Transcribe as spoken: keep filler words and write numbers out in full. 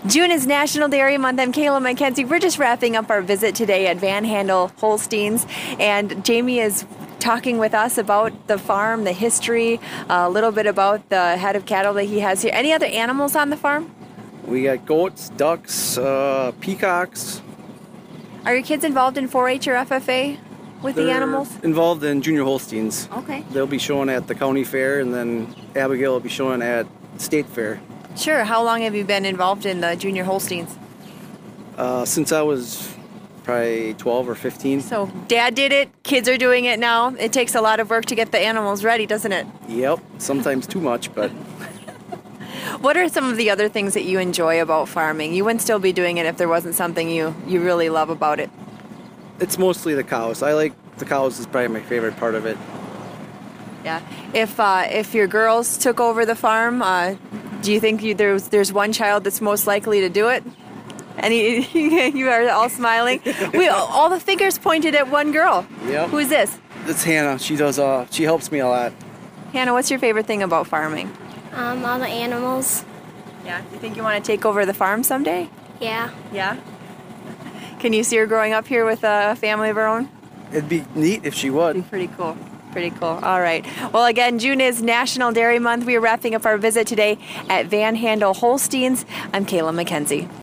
June is National Dairy Month. I'm Kayla McKenzie. We're just wrapping up our visit today at Van Handel Holsteins, and Jamie is talking with us about the farm, the history, a little bit about the head of cattle that he has here. Any other animals on the farm? We got goats, ducks, uh, peacocks. Are your kids involved in four H or F F A with They're the animals? Involved in Junior Holsteins. Okay. They'll be showing at the county fair, and then Abigail will be showing at state fair. Sure. How long have you been involved in the Junior Holsteins? Uh, since I was probably twelve or fifteen. So Dad did it, kids are doing it now. It takes a lot of work to get the animals ready, doesn't it? Yep, sometimes too much, but... What are some of the other things that you enjoy about farming? You wouldn't still be doing it if there wasn't something you, you really love about it. It's mostly the cows. I like the cows is probably my favorite part of it. Yeah. If uh, if your girls took over the farm, uh, do you think you, there's there's one child that's most likely to do it? And you, you are all smiling. We all the fingers pointed at one girl. Yeah. Who is this? It's Hannah. She does. Uh, she helps me a lot. Hannah, what's your favorite thing about farming? Um, all the animals. Yeah. You think you want to take over the farm someday? Yeah. Yeah. Can you see her growing up here with a family of her own? It'd be neat if she would. Pretty cool. Pretty cool. All right. Well, again, June is National Dairy Month. We are wrapping up our visit today at Van Handel Holsteins. I'm Kayla McKenzie.